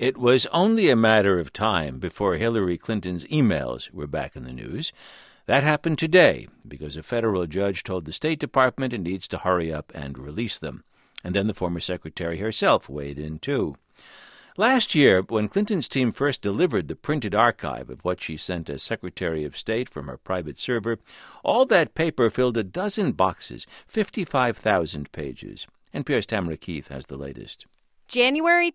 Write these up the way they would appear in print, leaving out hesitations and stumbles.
It was only a matter of time before Hillary Clinton's emails were back in the news. That happened today because a federal judge told the State Department it needs to hurry up and release them. And then the former secretary herself weighed in, too. Last year, when Clinton's team first delivered the printed archive of what she sent as Secretary of State from her private server, all that paper filled a dozen boxes, 55,000 pages. NPR's Tamara Keith has the latest. January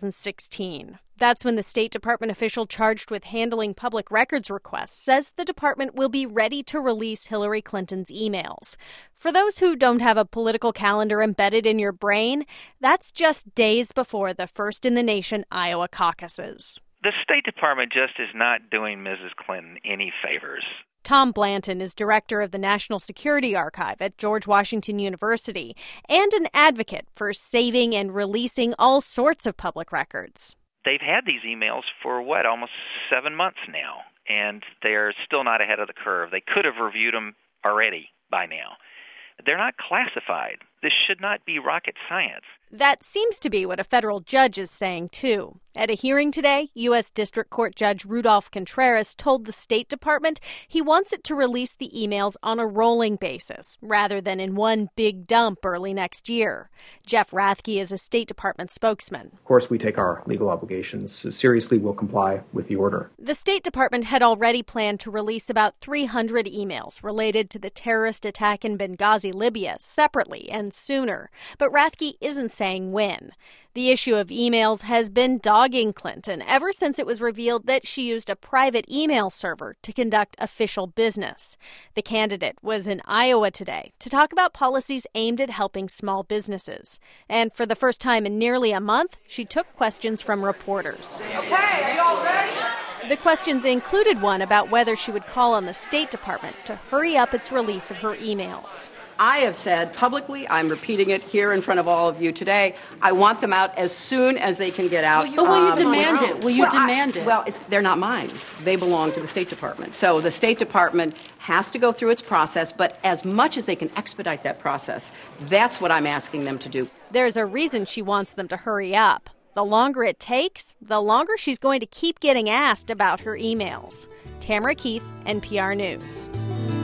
2016. That's when the State Department official charged with handling public records requests says the department will be ready to release Hillary Clinton's emails. For those who don't have a political calendar embedded in your brain, that's just days before the first-in-the-nation Iowa caucuses. The State Department just is not doing Mrs. Clinton any favors. Tom Blanton is director of the National Security Archive at George Washington University and an advocate for saving and releasing all sorts of public records. They've had these emails for, almost 7 months now, and they're still not ahead of the curve. They could have reviewed them already by now. They're not classified. This should not be rocket science. That seems to be what a federal judge is saying, too. At a hearing today, U.S. District Court Judge Rudolph Contreras told the State Department he wants it to release the emails on a rolling basis, rather than in one big dump early next year. Jeff Rathke is a State Department spokesman. Of course, we take our legal obligations seriously. We'll comply with the order. The State Department had already planned to release about 300 emails related to the terrorist attack in Benghazi, Libya, separately and sooner. But Rathke isn't saying when. The issue of emails has been dogging Clinton ever since it was revealed that she used a private email server to conduct official business. The candidate was in Iowa today to talk about policies aimed at helping small businesses. And for the first time in nearly a month, she took questions from reporters. Okay, are you all ready? The questions included one about whether she would call on the State Department to hurry up its release of her emails. I have said publicly, I'm repeating it here in front of all of you today, I want them out as soon as they can get out. But will you demand it? Will you demand it? Well, they're not mine. They belong to the State Department. So the State Department has to go through its process, but as much as they can expedite that process, that's what I'm asking them to do. There's a reason she wants them to hurry up. The longer it takes, the longer she's going to keep getting asked about her emails. Tamara Keith, NPR News.